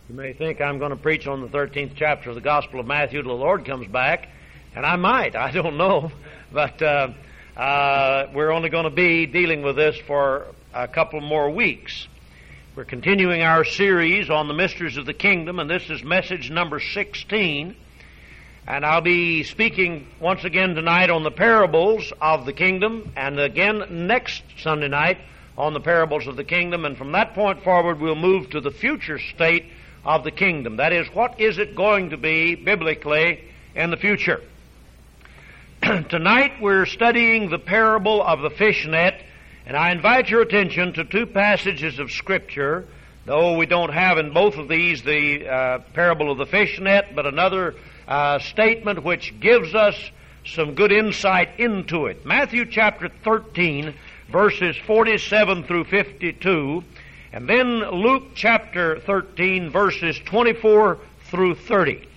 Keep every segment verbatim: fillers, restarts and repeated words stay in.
You may think I'm going to preach on the thirteenth chapter of the Gospel of Matthew till the Lord comes back, and I might, I don't know, but uh, uh, we're only going to be dealing with this for a couple more weeks. We're continuing our series on the mysteries of the kingdom, and this is message number sixteen, and I'll be speaking once again tonight on the parables of the kingdom, and again next Sunday night on the parables of the kingdom, and from that point forward we'll move to the future state of the kingdom. That is, what is it going to be biblically in the future? Tonight we're studying the parable of the fish net, and I invite your attention to two passages of Scripture, though we don't have in both of these the uh, parable of the fish net, but another uh, statement which gives us some good insight into it. Matthew chapter thirteen, verses forty-seven through fifty-two, and then Luke chapter thirteen, verses twenty-four through thirty.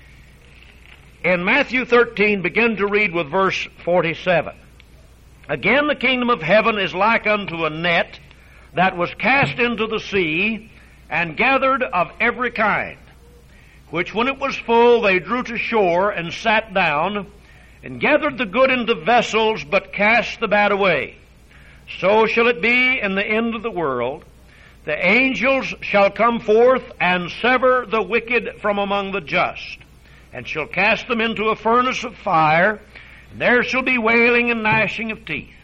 In Matthew thirteen, begin to read with verse forty-seven. Again, the kingdom of heaven is like unto a net that was cast into the sea and gathered of every kind, which when it was full they drew to shore and sat down and gathered the good into vessels, but cast the bad away. So shall it be in the end of the world. The angels shall come forth and sever the wicked from among the just, and shall cast them into a furnace of fire, and there shall be wailing and gnashing of teeth.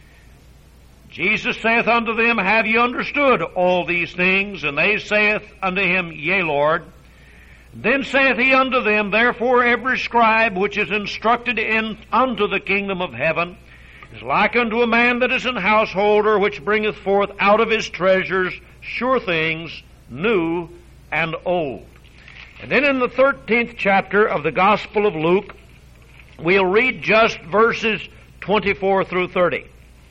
Jesus saith unto them, Have ye understood all these things? And they saith unto him, Yea, Lord. Then saith he unto them, Therefore every scribe which is instructed in unto the kingdom of heaven is like unto a man that is an householder, which bringeth forth out of his treasures sure things, new and old. And then in the thirteenth chapter of the Gospel of Luke, we'll read just verses twenty-four through thirty.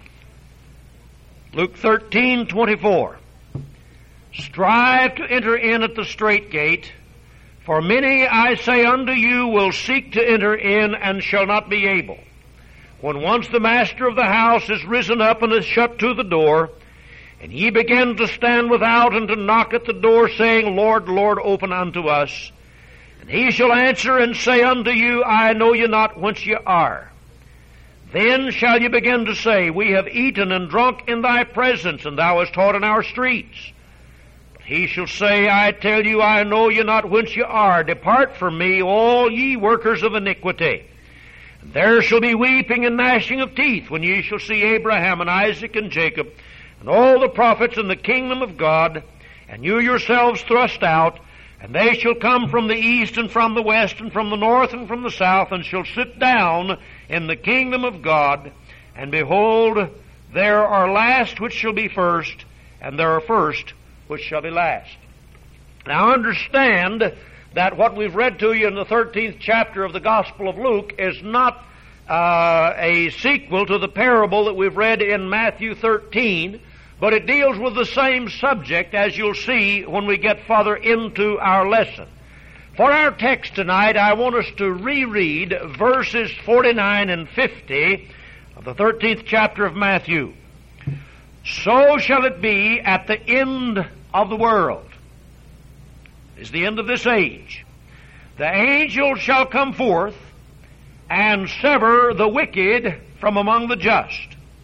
Luke thirteen, twenty-four. Strive to enter in at the strait gate, for many, I say unto you, will seek to enter in and shall not be able. When once the master of the house is risen up and is shut to the door, and ye begin to stand without and to knock at the door, saying, Lord, Lord, open unto us. And he shall answer and say unto you, I know you not whence ye are. Then shall ye begin to say, We have eaten and drunk in thy presence, and thou hast taught in our streets. But he shall say, I tell you, I know you not whence ye are. Depart from me, all ye workers of iniquity. And there shall be weeping and gnashing of teeth, when ye shall see Abraham and Isaac and Jacob, and all the prophets in the kingdom of God, and you yourselves thrust out, and they shall come from the east and from the west and from the north and from the south, and shall sit down in the kingdom of God. And behold, there are last which shall be first, and there are first which shall be last. Now understand that what we've read to you in the thirteenth chapter of the Gospel of Luke is not uh, a sequel to the parable that we've read in Matthew thirteen, but it deals with the same subject, as you'll see when we get further into our lesson. For our text tonight, I want us to reread verses forty-nine and fifty of the thirteenth chapter of Matthew. So shall it be at the end of the world, is the end of this age. The angels shall come forth and sever the wicked from among the just,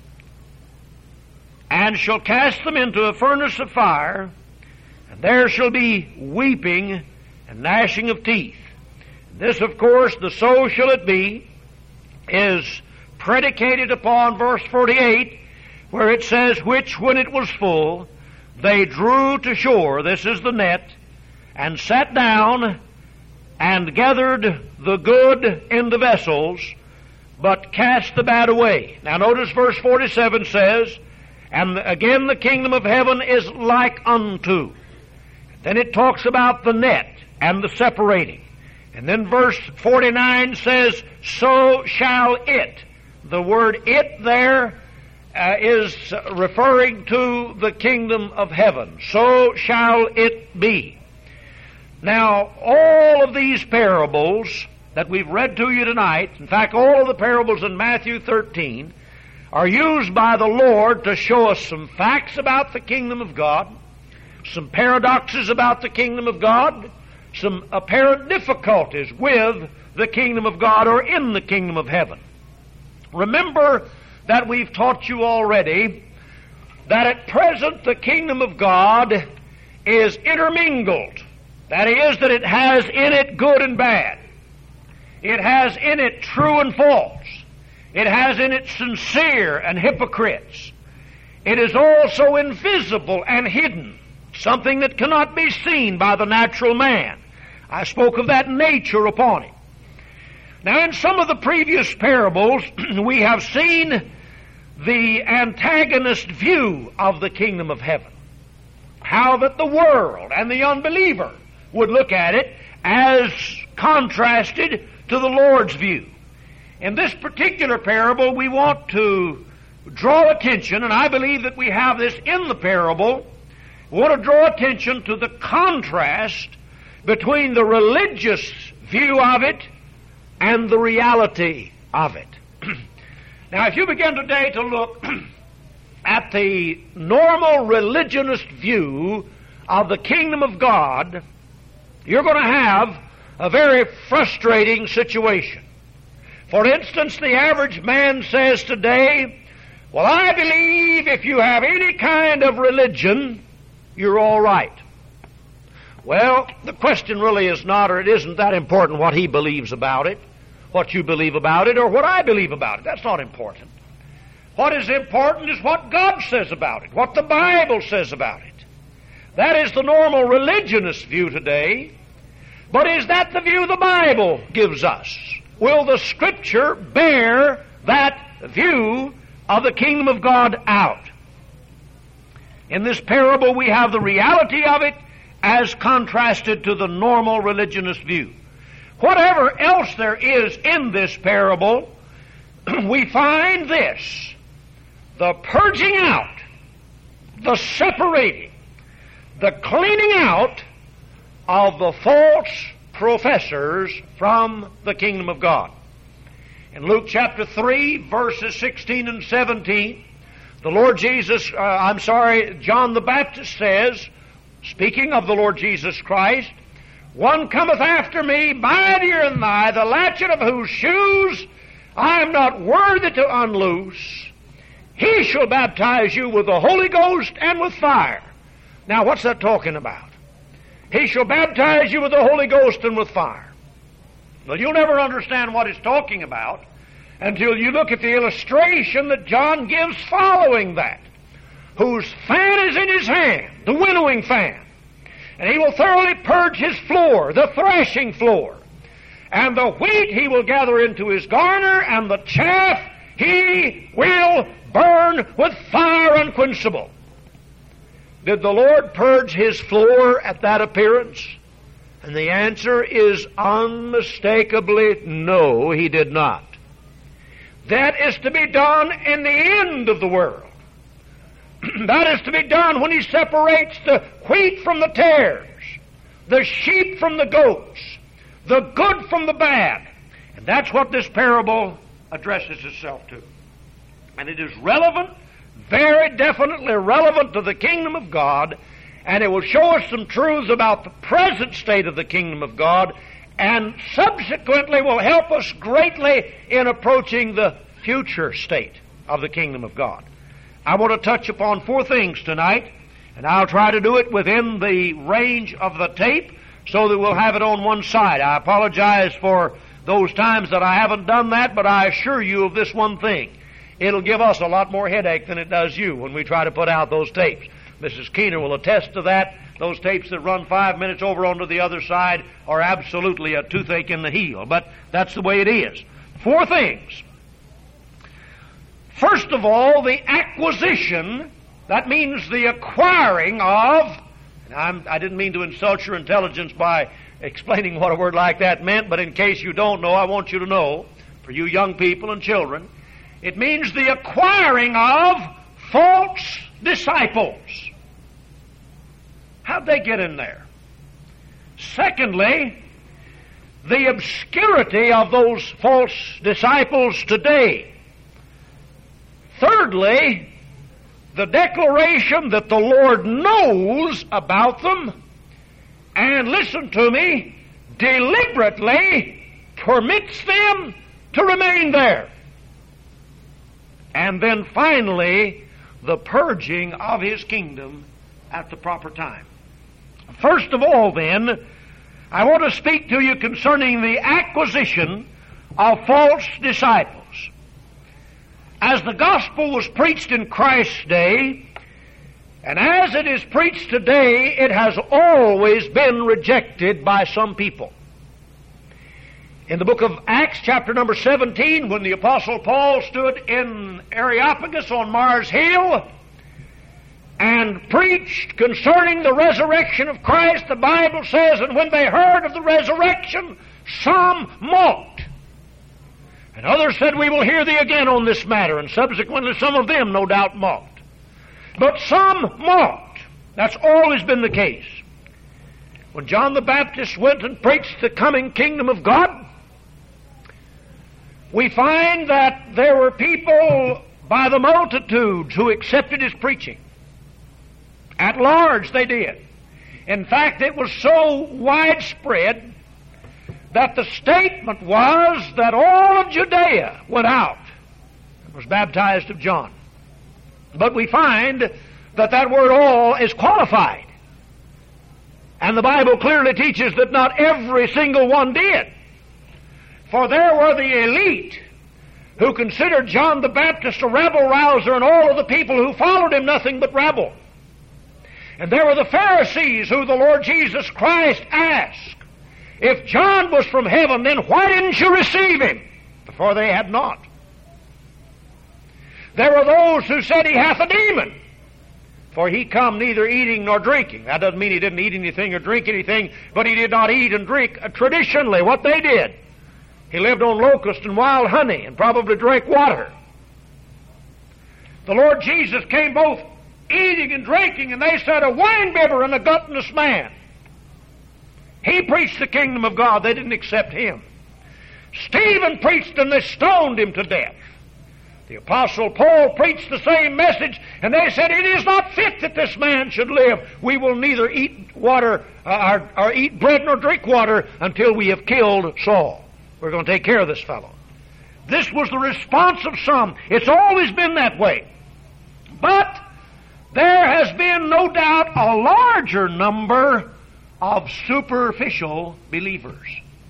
and shall cast them into a furnace of fire, and there shall be weeping and gnashing of teeth. This, of course, the so shall it be, is predicated upon verse forty-eight, where it says, Which when it was full, they drew to shore, this is the net, and sat down and gathered the good in the vessels, but cast the bad away. Now notice verse forty-seven says, And again the kingdom of heaven is like unto. Then it talks about the net and the separating. And then verse forty-nine says, So shall it. The word it there uh, is referring to the kingdom of heaven. So shall it be. Now, all of these parables that we've read to you tonight, in fact, all of the parables in Matthew thirteen, are used by the Lord to show us some facts about the kingdom of God, some paradoxes about the kingdom of God, some apparent difficulties with the kingdom of God or in the kingdom of heaven. Remember that we've taught you already that at present the kingdom of God is intermingled. That is, that it has in it good and bad. It has in it true and false. It has in it sincere and hypocrites. It is also invisible and hidden, something that cannot be seen by the natural man. I spoke of that nature upon it. Now, in some of the previous parables, we have seen the antagonist view of the kingdom of heaven. How that the world and the unbeliever would look at it as contrasted to the Lord's view. In this particular parable, we want to draw attention, and I believe that we have this in the parable, we want to draw attention to the contrast between the religious view of it and the reality of it. Now, if you begin today to look at the normal religionist view of the kingdom of God, you're going to have a very frustrating situation. For instance, the average man says today, well, I believe if you have any kind of religion, you're all right. Well, the question really is not, or it isn't that important what he believes about it, what you believe about it, or what I believe about it. That's not important. What is important is what God says about it, what the Bible says about it. That is the normal religionist view today. But is that the view the Bible gives us? Will the Scripture bear that view of the kingdom of God out? In this parable, we have the reality of it as contrasted to the normal religionist view. Whatever else there is in this parable, we find this: the purging out, the separating, the cleaning out of the false professors from the kingdom of God. In Luke chapter three, verses sixteen and seventeen, the Lord Jesus, uh, I'm sorry, John the Baptist says, speaking of the Lord Jesus Christ, one cometh after me, mightier than I, the latchet of whose shoes I am not worthy to unloose. He shall baptize you with the Holy Ghost and with fire. Now, what's that talking about? He shall baptize you with the Holy Ghost and with fire. Well, you'll never understand what it's talking about until you look at the illustration that John gives following that. Whose fan is in his hand, the winnowing fan. And he will thoroughly purge his floor, the thrashing floor. And the wheat he will gather into his garner, and the chaff he will burn with fire unquenchable. Did the Lord purge his floor at that appearance? And the answer is unmistakably no, he did not. That is to be done in the end of the world. That is to be done when he separates the wheat from the tares, the sheep from the goats, the good from the bad. And that's what this parable addresses itself to. And it is relevant, very definitely relevant to the kingdom of God, and it will show us some truths about the present state of the kingdom of God, and subsequently will help us greatly in approaching the future state of the kingdom of God. I want to touch upon four things tonight, and I'll try to do it within the range of the tape so that we'll have it on one side. I apologize for those times that I haven't done that, but I assure you of this one thing. It'll give us a lot more headache than it does you when we try to put out those tapes. Missus Keener will attest to that. Those tapes that run five minutes over onto the other side are absolutely a toothache in the heel, but that's the way it is. Four things. First of all, the acquisition, that means the acquiring of, and I'm, I didn't mean to insult your intelligence by explaining what a word like that meant, but in case you don't know, I want you to know, for you young people and children, it means the acquiring of false disciples. How'd they get in there? Secondly, the obscurity of those false disciples today. Thirdly, the declaration that the Lord knows about them, and listen to me, deliberately permits them to remain there. And then finally, the purging of His kingdom at the proper time. First of all, then, I want to speak to you concerning the acquisition of false disciples. As the gospel was preached in Christ's day, and as it is preached today, it has always been rejected by some people. In the book of Acts, chapter number seventeen, when the Apostle Paul stood in Areopagus on Mars Hill and preached concerning the resurrection of Christ, the Bible says, and when they heard of the resurrection, some mocked. And others said, we will hear thee again on this matter, and subsequently some of them no doubt mocked. But some mocked. That's always been the case. When John the Baptist went and preached the coming kingdom of God, we find that there were people by the multitudes who accepted his preaching. At large they did. In fact, it was so widespread that the statement was that all of Judea went out and was baptized of John. But we find that that word all is qualified. And the Bible clearly teaches that not every single one did. For there were the elite who considered John the Baptist a rabble-rouser and all of the people who followed him nothing but rabble. And there were the Pharisees who the Lord Jesus Christ asked, if John was from heaven, then why didn't you receive him? For they had not. There were those who said he hath a demon, for he come neither eating nor drinking. That doesn't mean he didn't eat anything or drink anything, but he did not eat and drink traditionally what they did. He lived on locusts and wild honey and probably drank water. The Lord Jesus came both eating and drinking, and they said, a winebibber and a gluttonous man. He preached the kingdom of God. They didn't accept him. Stephen preached and they stoned him to death. The Apostle Paul preached the same message, and they said, it is not fit that this man should live. We will neither eat water uh, or, or eat bread nor drink water until we have killed Saul. We're going to take care of this fellow. This was the response of some. It's always been that way. But there has been no doubt a larger number of superficial believers.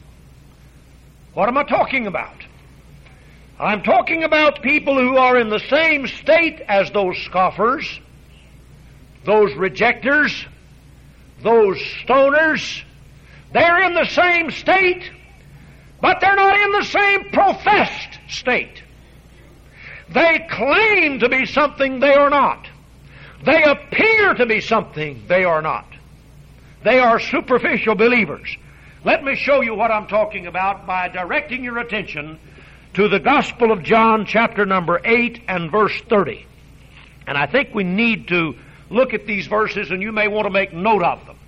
What am I talking about? I'm talking about people who are in the same state as those scoffers, those rejectors, those stoners. They're in the same state, but they're not in the same professed state. They claim to be something they are not. They appear to be something they are not. They are superficial believers. Let me show you what I'm talking about by directing your attention to the Gospel of John, chapter number eight and verse thirty. And I think we need to look at these verses, and you may want to make note of them.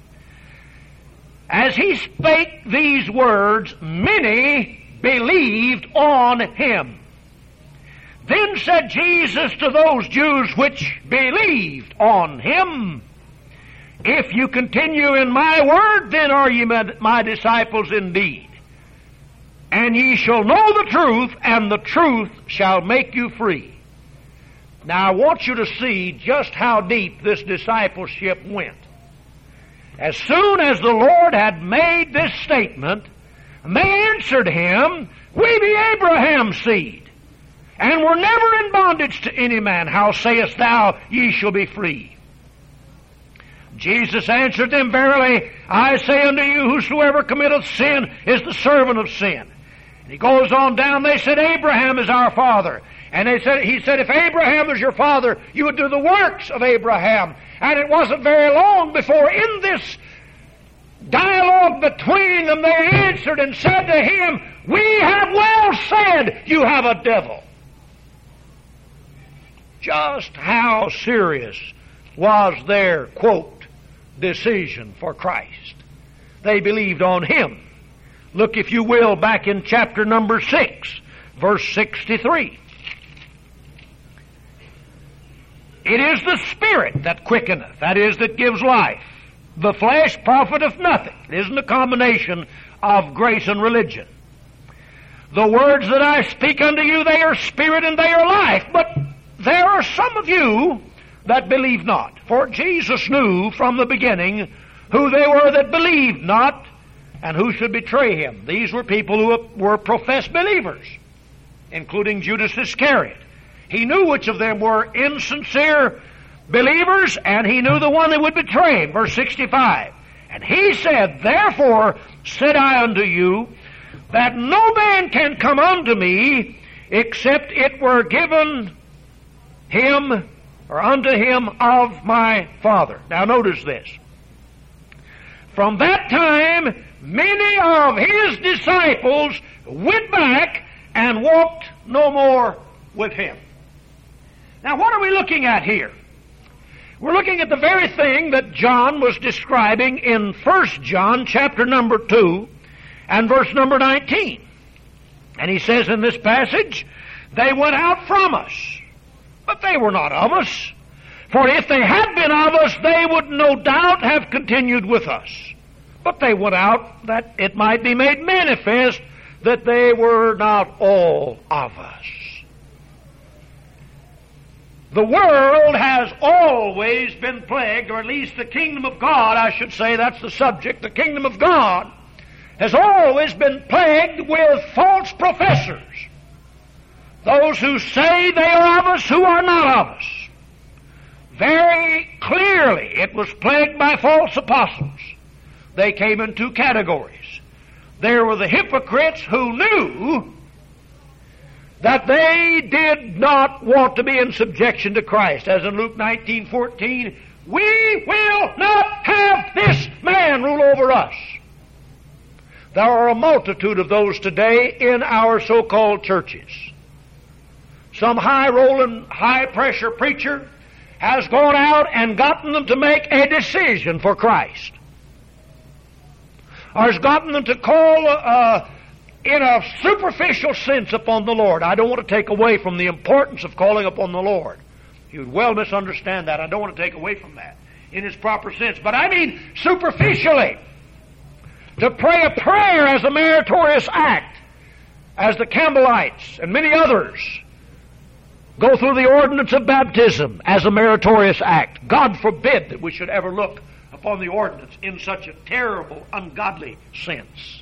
As he spake these words, many believed on him. Then said Jesus to those Jews which believed on him, if you continue in my word, then are ye my disciples indeed. And ye shall know the truth, and the truth shall make you free. Now I want you to see just how deep this discipleship went. As soon as the Lord had made this statement, they answered him, we be Abraham's seed, and were never in bondage to any man. How sayest thou, ye shall be free? Jesus answered them, verily, I say unto you, whosoever committeth sin is the servant of sin. And he goes on down, they said, Abraham is our father. And they said, he said, if Abraham is your father, you would do the works of Abraham. And it wasn't very long before in this dialogue between them, they answered and said to him, we have well said, you have a devil. Just how serious was their, quote, decision for Christ? They believed on him. Look, if you will, back in chapter number six, verse sixty-three. It is the Spirit that quickeneth, that is, that gives life. The flesh profiteth nothing. It isn't a combination of grace and religion. The words that I speak unto you, they are spirit and they are life. But there are some of you that believe not. For Jesus knew from the beginning who they were that believed not and who should betray him. These were people who were professed believers, including Judas Iscariot. He knew which of them were insincere believers, and he knew the one that would betray him. Verse sixty-five. And he said, Therefore said I unto you, that no man can come unto me, except it were given him, or unto him of my Father. Now notice this. From that time, many of his disciples went back and walked no more with him. Now what are we looking at here? We're looking at the very thing that John was describing in First John chapter number two and verse number nineteen. And he says in this passage, they went out from us, but they were not of us. For if they had been of us, they would no doubt have continued with us. But they went out that it might be made manifest that they were not all of us. The world has always been plagued, or at least the kingdom of God, I should say, that's the subject. The kingdom of God has always been plagued with false professors. Those who say they are of us who are not of us. Very clearly it was plagued by false apostles. They came in two categories. There were the hypocrites who knew that they did not want to be in subjection to Christ. As in Luke nineteen fourteen, we will not have this man rule over us. There are a multitude of those today in our so-called churches. Some high-rolling, high-pressure preacher has gone out and gotten them to make a decision for Christ. Or has gotten them to call uh, in a superficial sense upon the Lord. I don't want to take away from the importance of calling upon the Lord. You would well misunderstand that. I don't want to take away from that in its proper sense. But I mean superficially. To pray a prayer as a meritorious act, as the Campbellites and many others go through the ordinance of baptism as a meritorious act. God forbid that we should ever look upon the ordinance in such a terrible, ungodly sense.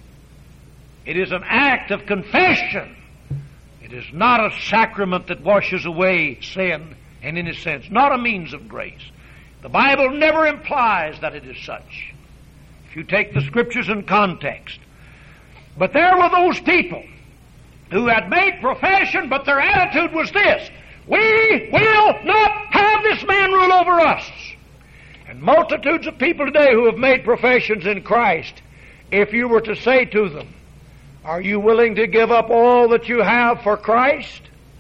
It is an act of confession. It is not a sacrament that washes away sin, and in a sense, not a means of grace. The Bible never implies that it is such, if you take the Scriptures in context. But there were those people who had made profession, but their attitude was this: we will not have this man rule over us. And multitudes of people today who have made professions in Christ, if you were to say to them, are you willing to give up all that you have for Christ?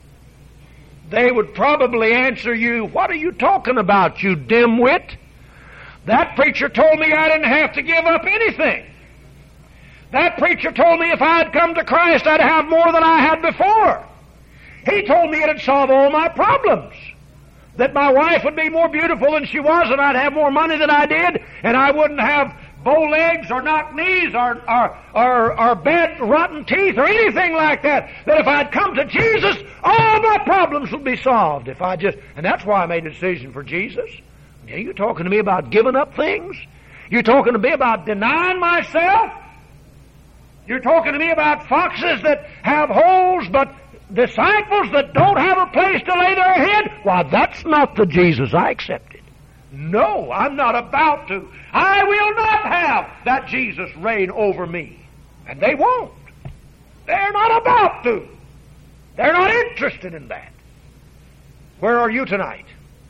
They would probably answer you, what are you talking about, you dimwit? That preacher told me I didn't have to give up anything. That preacher told me if I had come to Christ, I'd have more than I had before. He told me it'd solve all my problems. That my wife would be more beautiful than she was, and I'd have more money than I did, and I wouldn't have bow legs or knock knees or, or, or, or bad rotten teeth or anything like that. That if I'd come to Jesus, all my problems would be solved. If I just, and that's why I made a decision for Jesus. Are you talking to me about giving up things? You're talking to me about denying myself? You're talking to me about foxes that have holes, but disciples that don't have a place to lay their head? Why, that's not the Jesus I accepted. No, I'm not about to. I will not have that Jesus reign over me. And they won't. They're not about to. They're not interested in that. Where are you tonight?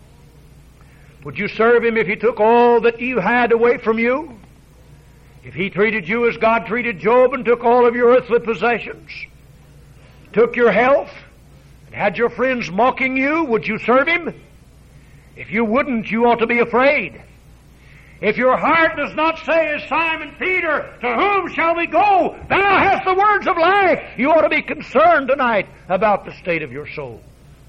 Would you serve Him if He took all that you had away from you? If He treated you as God treated Job and took all of your earthly possessions, took your health, and had your friends mocking you, would you serve Him? If you wouldn't, you ought to be afraid. If your heart does not say as Simon Peter, to whom shall we go? Thou hast the words of life. You ought to be concerned tonight about the state of your soul.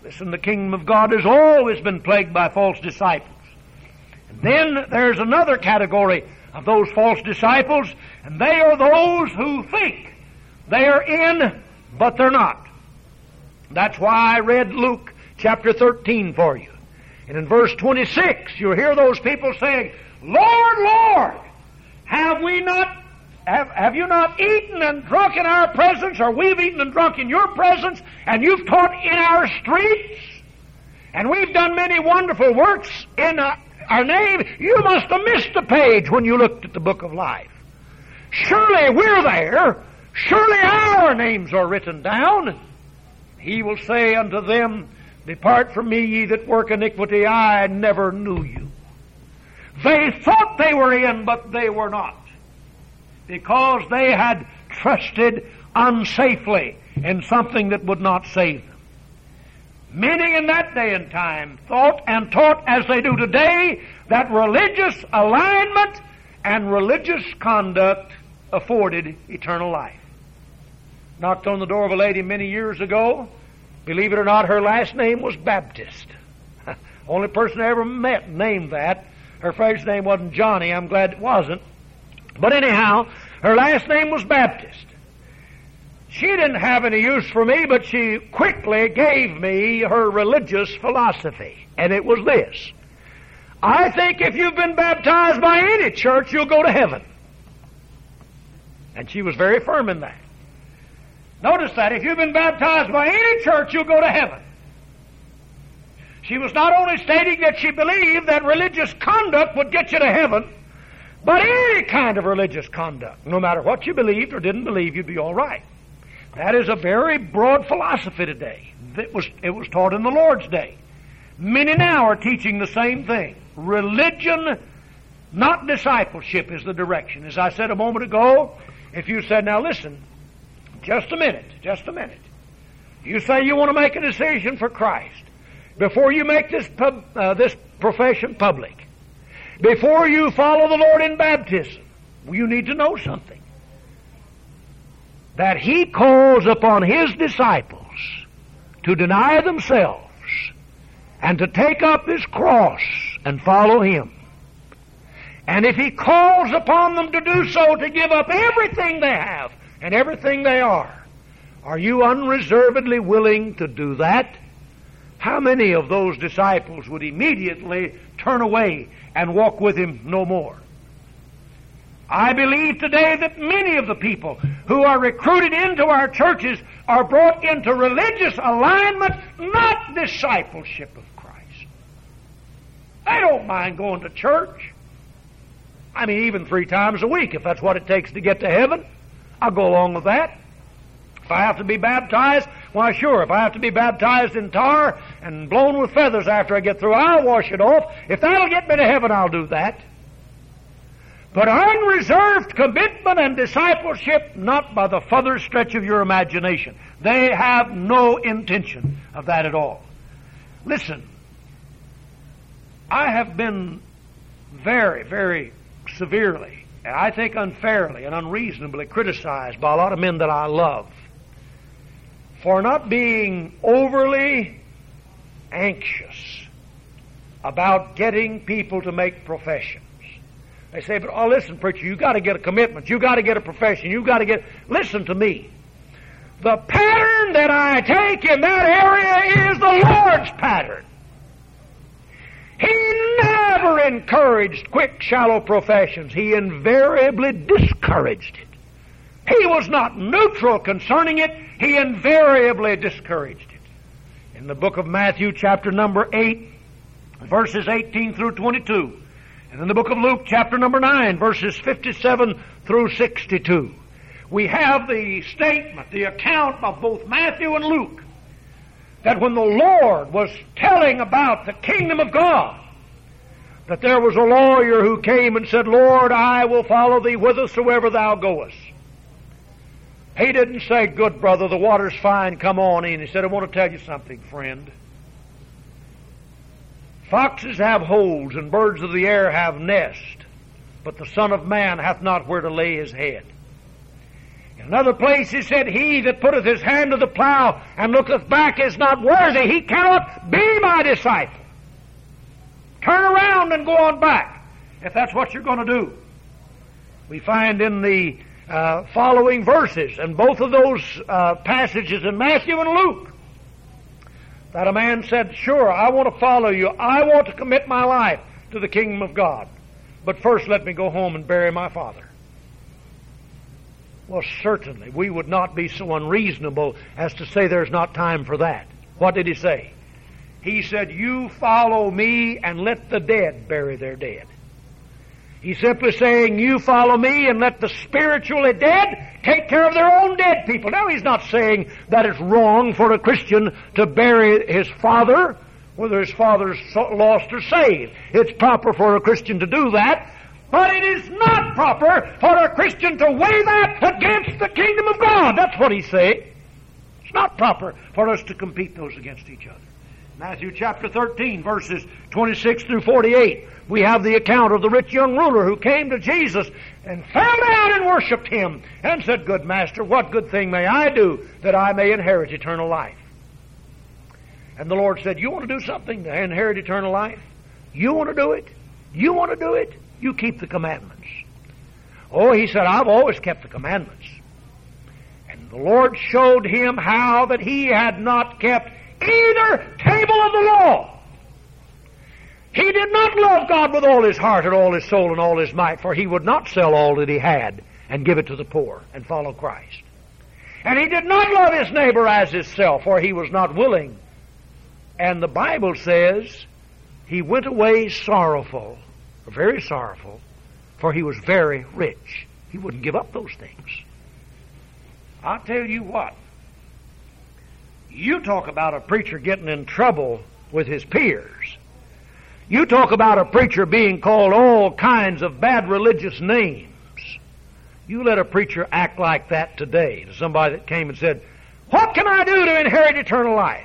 Listen, the kingdom of God has always been plagued by false disciples. And then there's another category of those false disciples, and they are those who think they are in, but they're not. That's why I read Luke chapter thirteen for you. And in verse twenty-six, you'll hear those people saying, Lord, Lord, have we not Have, have you not eaten and drunk in our presence, or we've eaten and drunk in your presence, and you've taught in our streets, and we've done many wonderful works in uh, our name? You must have missed a page when you looked at the book of life. Surely we're there. Surely our names are written down. He will say unto them, Depart from me, ye that work iniquity, I never knew you. They thought they were in, but they were not, because they had trusted unsafely in something that would not save them. Many in that day and time thought and taught, as they do today, that religious alignment and religious conduct afforded eternal life. Knocked on the door of a lady many years ago. Believe it or not, her last name was Baptist. Only person I ever met named that. Her first name wasn't Johnny. I'm glad it wasn't. But anyhow, her last name was Baptist. She didn't have any use for me, but she quickly gave me her religious philosophy. And it was this: I think if you've been baptized by any church, you'll go to heaven. And she was very firm in that. Notice that. If you've been baptized by any church, you'll go to heaven. She was not only stating that she believed that religious conduct would get you to heaven, but any kind of religious conduct, no matter what you believed or didn't believe, you'd be all right. That is a very broad philosophy today. It was, it was taught in the Lord's day. Many now are teaching the same thing. Religion, not discipleship, is the direction. As I said a moment ago, if you said, now listen, just a minute, just a minute. You say you want to make a decision for Christ. Before you make this pub, uh, this profession public, before you follow the Lord in baptism, you need to know something. That He calls upon His disciples to deny themselves and to take up His cross and follow Him. And if He calls upon them to do so, to give up everything they have and everything they are, are you unreservedly willing to do that? How many of those disciples would immediately turn away and walk with Him no more? I believe today that many of the people who are recruited into our churches are brought into religious alignment, not discipleship of Christ. They don't mind going to church. I mean, even three times a week, if that's what it takes to get to heaven, I'll go along with that. If I have to be baptized, why sure, if I have to be baptized in tar and blown with feathers after I get through, I'll wash it off. If that'll get me to heaven, I'll do that. But unreserved commitment and discipleship, not by the further stretch of your imagination. They have no intention of that at all. Listen, I have been very, very severely, and I think unfairly and unreasonably criticized by a lot of men that I love for not being overly anxious about getting people to make professions. They say, but oh, listen, preacher, you got to get a commitment. You got to get a profession. You got to get... Listen to me. The pattern that I take in that area is the Lord's pattern. He never encouraged quick, shallow professions. He invariably discouraged it. He was not neutral concerning it. He invariably discouraged it. In the book of Matthew, chapter number eight, verses eighteen through twenty-two, and in the book of Luke, chapter number nine, verses fifty-seven through sixty-two, we have the statement, the account of both Matthew and Luke, that when the Lord was telling about the kingdom of God, that there was a lawyer who came and said, Lord, I will follow thee whithersoever thou goest. He didn't say, good brother, the water's fine, come on in. He said, I want to tell you something, friend. Foxes have holes and birds of the air have nests, but the Son of Man hath not where to lay his head. In Another place he said, he that putteth his hand to the plow and looketh back is not worthy. He cannot be my disciple. Turn around and go on back, if that's what you're going to do. We find in the uh, following verses, and both of those uh, passages in Matthew and Luke, that a man said, sure, I want to follow you. I want to commit my life to the kingdom of God. But first let me go home and bury my father. Well, certainly, we would not be so unreasonable as to say there's not time for that. What did he say? He said, you follow me and let the dead bury their dead. He's simply saying, you follow me and let the spiritually dead take care of their own dead people. Now, he's not saying that it's wrong for a Christian to bury his father, whether his father's lost or saved. It's proper for a Christian to do that, but it is not proper for a Christian to weigh that against the kingdom of God. That's what he's saying. It's not proper for us to compete those against each other. Matthew chapter thirteen, verses twenty-six through forty-eight, we have the account of the rich young ruler who came to Jesus and fell down and worshipped him and said, good master, what good thing may I do that I may inherit eternal life? And the Lord said, you want to do something to inherit eternal life? You want to do it? You want to do it? You keep the commandments. Oh, he said, I've always kept the commandments. And the Lord showed him how that he had not kept either table of the law. He did not love God with all his heart and all his soul and all his might, for he would not sell all that he had and give it to the poor and follow Christ. And he did not love his neighbor as himself, for he was not willing. And the Bible says he went away sorrowful, very sorrowful, for he was very rich. He wouldn't give up those things. I'll tell you what. You talk about a preacher getting in trouble with his peers. You talk about a preacher being called all kinds of bad religious names. You let a preacher act like that today to somebody that came and said, what can I do to inherit eternal life?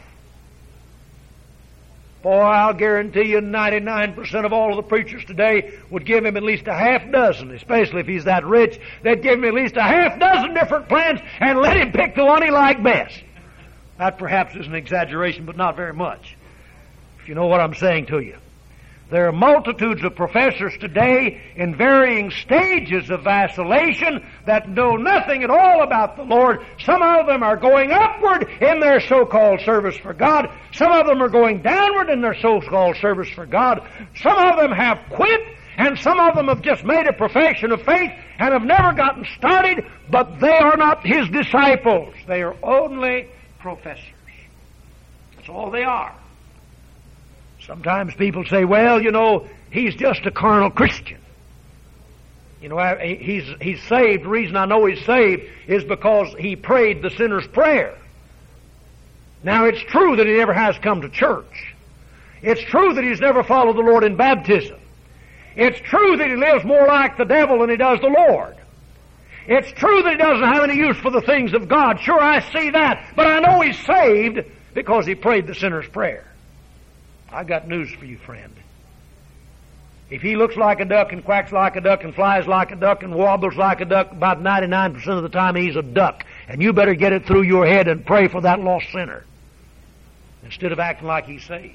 Boy, I'll guarantee you ninety-nine percent of all of the preachers today would give him at least a half dozen, especially if he's that rich. They'd give him at least a half dozen different plans and let him pick the one he liked best. That perhaps is an exaggeration, but not very much, if you know what I'm saying to you. There are multitudes of professors today in varying stages of vacillation that know nothing at all about the Lord. Some of them are going upward in their so-called service for God. Some of them are going downward in their so-called service for God. Some of them have quit, and some of them have just made a profession of faith and have never gotten started, but they are not His disciples. They are only professors. That's all they are. Sometimes people say, well, you know, he's just a carnal Christian. You know, he's, he's saved. The reason I know he's saved is because he prayed the sinner's prayer. Now, it's true that he never has come to church. It's true that he's never followed the Lord in baptism. It's true that he lives more like the devil than he does the Lord. It's true that he doesn't have any use for the things of God. Sure, I see that. But I know he's saved because he prayed the sinner's prayer. I've got news for you, friend. If he looks like a duck and quacks like a duck and flies like a duck and wobbles like a duck, about ninety-nine percent of the time he's a duck. And you better get it through your head and pray for that lost sinner instead of acting like he's saved.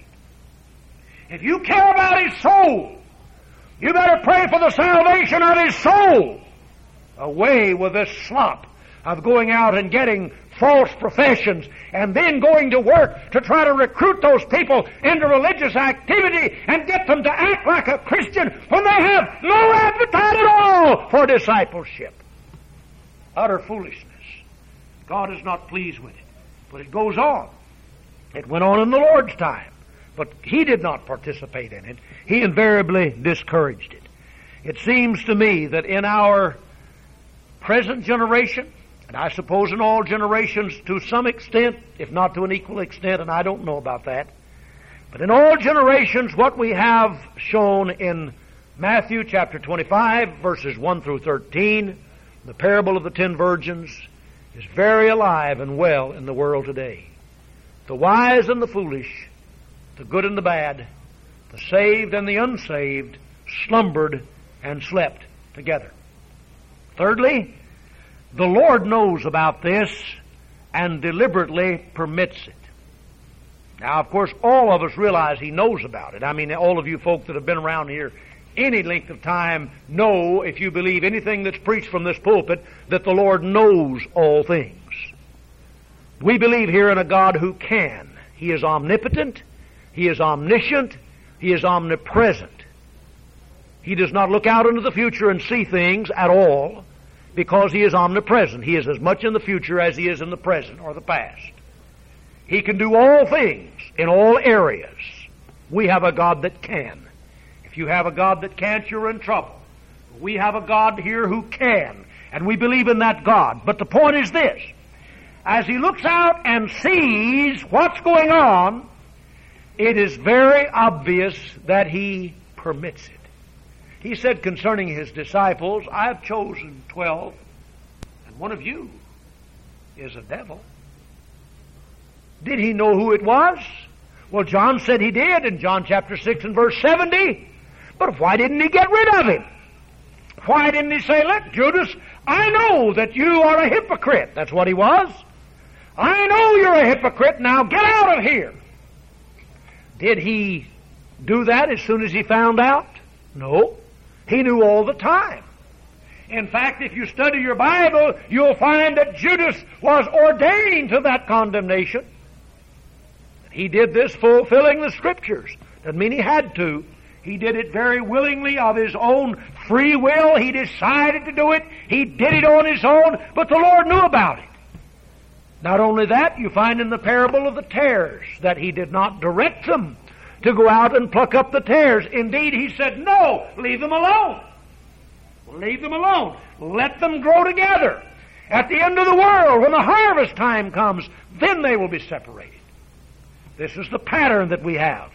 If you care about his soul, you better pray for the salvation of his soul. Away with this slop of going out and getting false professions and then going to work to try to recruit those people into religious activity and get them to act like a Christian when they have no appetite at all for discipleship. Utter foolishness. God is not pleased with it. But it goes on. It went on in the Lord's time. But He did not participate in it. He invariably discouraged it. It seems to me that in our present generation, and I suppose in all generations to some extent, if not to an equal extent, and I don't know about that, but in all generations what we have shown in Matthew chapter twenty-five, verses one through thirteen, the parable of the ten virgins, is very alive and well in the world today. The wise and the foolish, the good and the bad, the saved and the unsaved, slumbered and slept together. Thirdly, The Lord knows about this and deliberately permits it. Now, of course, all of us realize He knows about it. I mean, all of you folk that have been around here any length of time know, if you believe anything that's preached from this pulpit, that the Lord knows all things. We believe here in a God who can. He is omnipotent. He is omniscient. He is omnipresent. He does not look out into the future and see things at all because He is omnipresent. He is as much in the future as He is in the present or the past. He can do all things in all areas. We have a God that can. If you have a God that can't, you're in trouble. We have a God here who can, and we believe in that God. But the point is this. As He looks out and sees what's going on, it is very obvious that He permits it. He said concerning His disciples, I have chosen twelve, and one of you is a devil. Did He know who it was? Well, John said He did in John chapter six and verse seventy. But why didn't He get rid of him? Why didn't He say, look, Judas, I know that you are a hypocrite. That's what he was. I know you're a hypocrite. Now get out of here. Did He do that as soon as He found out? No. He knew all the time. In fact, if you study your Bible, you'll find that Judas was ordained to that condemnation. He did this fulfilling the Scriptures. Doesn't mean he had to. He did it very willingly of his own free will. He decided to do it. He did it on his own, but the Lord knew about it. Not only that, you find in the parable of the tares that He did not direct them to go out and pluck up the tares. Indeed, He said, no, leave them alone. Leave them alone. Let them grow together. At the end of the world, when the harvest time comes, then they will be separated. This is the pattern that we have.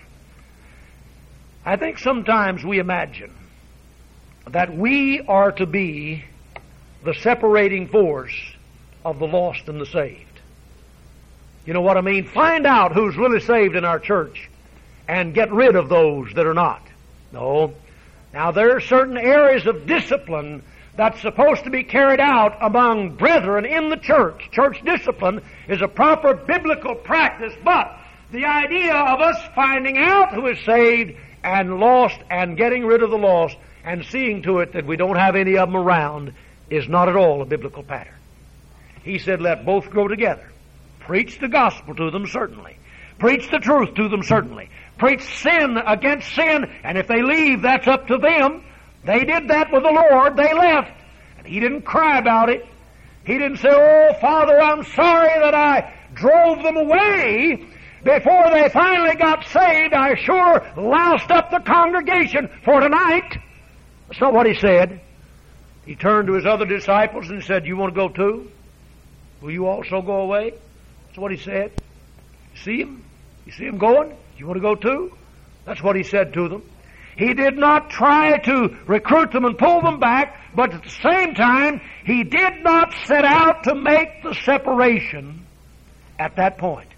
I think sometimes we imagine that we are to be the separating force of the lost and the saved. You know what I mean? Find out who's really saved in our church and get rid of those that are not. No. Now, there are certain areas of discipline that's supposed to be carried out among brethren in the church. Church discipline is a proper biblical practice, but the idea of us finding out who is saved and lost and getting rid of the lost and seeing to it that we don't have any of them around is not at all a biblical pattern. He said, let both grow together. Preach the gospel to them, certainly. Preach the truth to them, certainly. Preach sin against sin, and if they leave, that's up to them. They did that with the Lord. They left. And He didn't cry about it. He didn't say, oh, Father, I'm sorry that I drove them away. Before they finally got saved, I sure loused up the congregation for tonight. That's not what He said. He turned to His other disciples and said, you want to go too? Will you also go away? That's what He said. See him? You see him going? You want to go too? That's what He said to them. He did not try to recruit them and pull them back, but at the same time, He did not set out to make the separation at that point.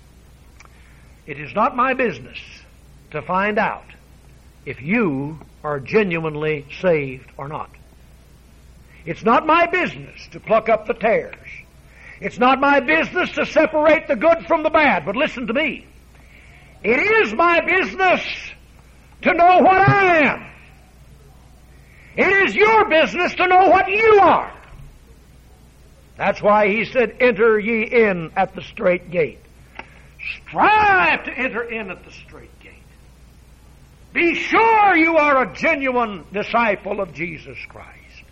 It is not my business to find out if you are genuinely saved or not. It's not my business to pluck up the tares. It's not my business to separate the good from the bad. But listen to me. It is my business to know what I am. It is your business to know what you are. That's why He said, enter ye in at the strait gate. Strive to enter in at the strait gate. Be sure you are a genuine disciple of Jesus Christ.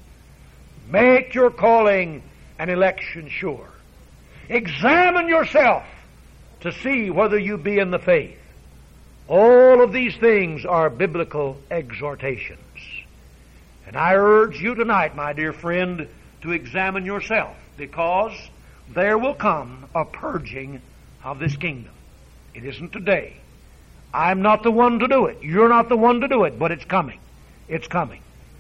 Make your calling and election sure. Examine yourself to see whether you be in the faith. All of these things are biblical exhortations. And I urge you tonight, my dear friend, to examine yourself, because there will come a purging of this kingdom. It isn't today. I'm not the one to do it. You're not the one to do it, but it's coming. It's coming.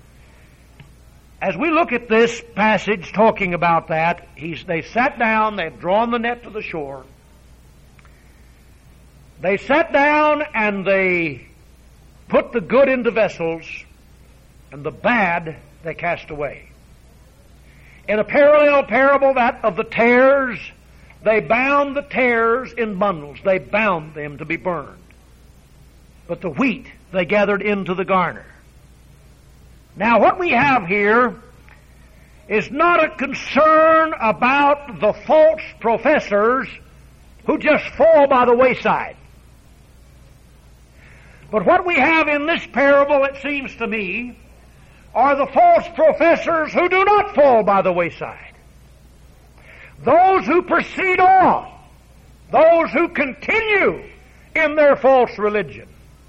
As we look at this passage talking about that, he's, they sat down, they've drawn the net to the shore. They sat down and they put the good into vessels, and the bad they cast away. In a parallel parable, that of the tares, they bound the tares in bundles. They bound them to be burned. But the wheat they gathered into the garner. Now what we have here is not a concern about the false professors who just fall by the wayside. But what we have in this parable, it seems to me, are the false professors who do not fall by the wayside. Those who proceed on. Those who continue in their false religion.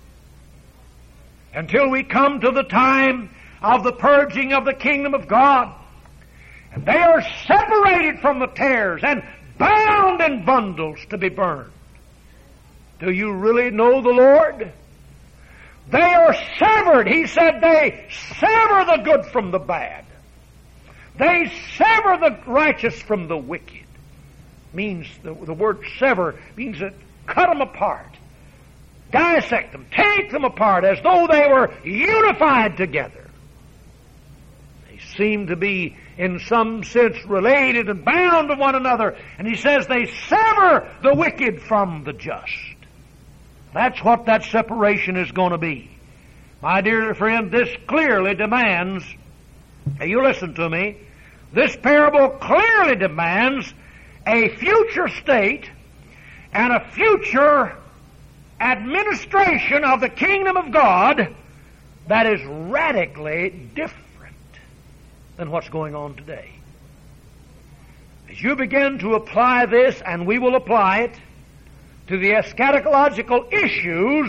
Until we come to the time of the purging of the kingdom of God. And they are separated from the tares and bound in bundles to be burned. Do you really know the Lord? They are severed. He said they sever the good from the bad. They sever the righteous from the wicked. Means the, the word sever means that cut them apart. Dissect them. Take them apart as though they were unified together. They seem to be in some sense related and bound to one another. And he says they sever the wicked from the just. That's what that separation is going to be. My dear friend, this clearly demands, now you listen to me, this parable clearly demands a future state and a future administration of the kingdom of God that is radically different than what's going on today. As you begin to apply this, and we will apply it, to the eschatological issues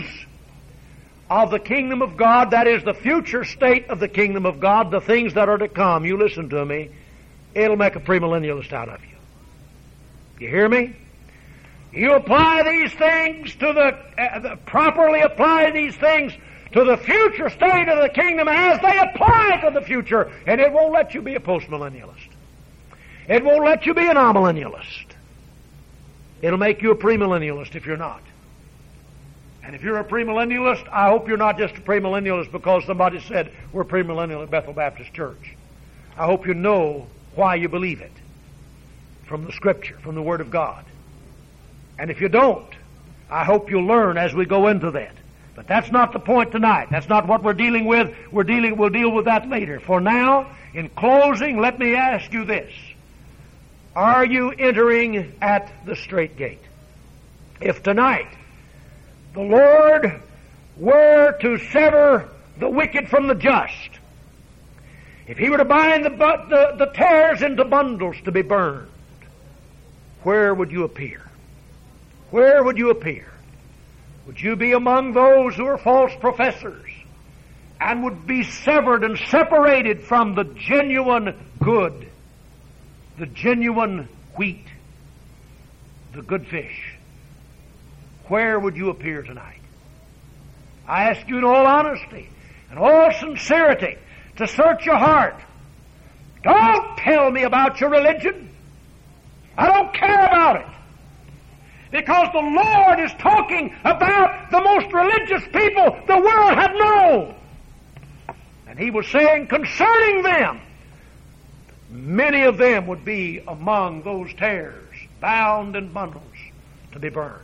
of the kingdom of God, that is the future state of the kingdom of God, the things that are to come, you listen to me, it'll make a premillennialist out of you. You hear me? You apply these things to the, uh, the, properly apply these things to the future state of the kingdom as they apply to the future, and it won't let you be a postmillennialist. It won't let you be an amillennialist. It'll make you a premillennialist if you're not. And if you're a premillennialist, I hope you're not just a premillennialist because somebody said we're premillennial at Bethel Baptist Church. I hope you know why you believe it from the Scripture, from the Word of God. And if you don't, I hope you'll learn as we go into that. But that's not the point tonight. That's not what we're dealing with. We're dealing, we'll deal with that later. For now, in closing, let me ask you this. Are you entering at the strait gate? If tonight the Lord were to sever the wicked from the just, if He were to bind the, the, the tares into bundles to be burned, where would you appear? Where would you appear? Would you be among those who are false professors and would be severed and separated from the genuine good, the genuine wheat, the good fish? Where would you appear tonight? I ask you in all honesty and all sincerity to search your heart. Don't tell me about your religion. I don't care about it. Because the Lord is talking about the most religious people the world had known. And He was saying concerning them, many of them would be among those tares, bound in bundles to be burned.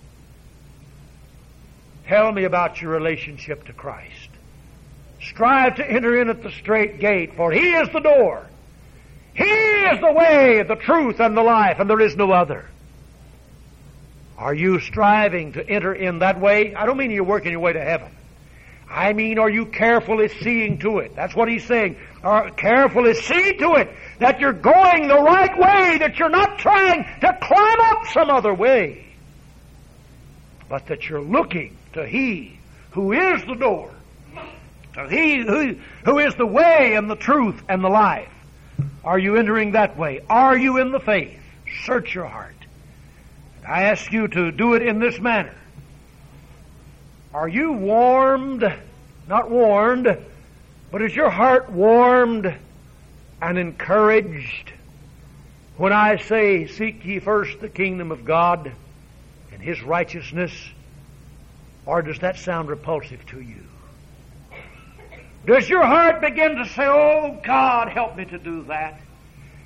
Tell me about your relationship to Christ. Strive to enter in at the strait gate, for He is the door. He is the way, the truth, and the life, and there is no other. Are you striving to enter in that way? I don't mean you're working your way to heaven. I mean, are you carefully seeing to it? That's what He's saying. Are carefully see to it that you're going the right way, that you're not trying to climb up some other way, but that you're looking to He who is the door, to He who, who is the way and the truth and the life. Are you entering that way? Are you in the faith? Search your heart. I ask you to do it in this manner. Are you warmed, not warned, but is your heart warmed and encouraged when I say, seek ye first the kingdom of God and His righteousness? Or does that sound repulsive to you? Does your heart begin to say, oh, God, help me to do that?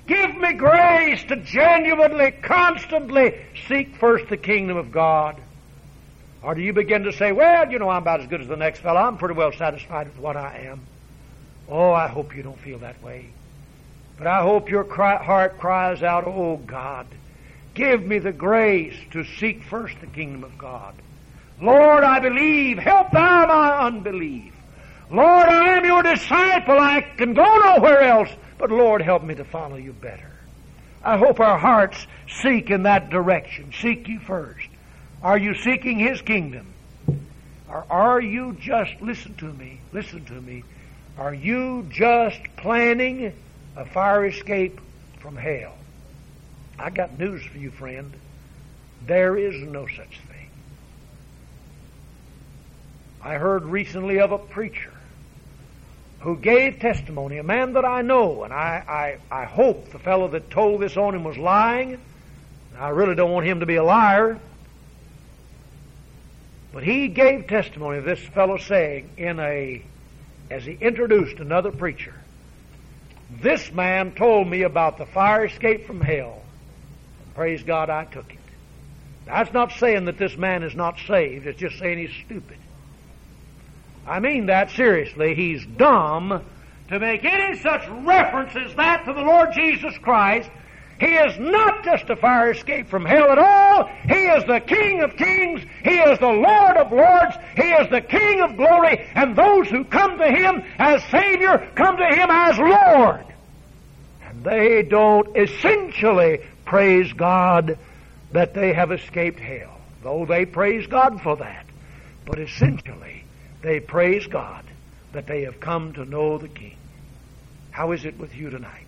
Give me grace to genuinely, constantly seek first the kingdom of God. Or do you begin to say, well, you know, I'm about as good as the next fellow. I'm pretty well satisfied with what I am. Oh, I hope you don't feel that way. But I hope your cry, heart cries out, oh God, give me the grace to seek first the kingdom of God. Lord, I believe. Help thou my unbelief. Lord, I am your disciple. I can go nowhere else. But Lord, help me to follow you better. I hope our hearts seek in that direction. Seek you first. Are you seeking His kingdom? Or are you just, listen to me, listen to me, are you just planning a fire escape from hell? I got news for you, friend. There is no such thing. I heard recently of a preacher who gave testimony, a man that I know, and I, I, I hope the fellow that told this on him was lying. I really don't want him to be a liar. But he gave testimony of this fellow saying, in a, as he introduced another preacher, this man told me about the fire escape from hell. And praise God, I took it. That's not saying that this man is not saved. It's just saying he's stupid. I mean that seriously. He's dumb to make any such reference as that to the Lord Jesus Christ. He is not just a fire escape from hell at all. He is the King of kings. He is the Lord of lords. He is the King of glory. And those who come to Him as Savior come to Him as Lord. And they don't essentially praise God that they have escaped hell, though they praise God for that. But essentially, they praise God that they have come to know the King. How is it with you tonight?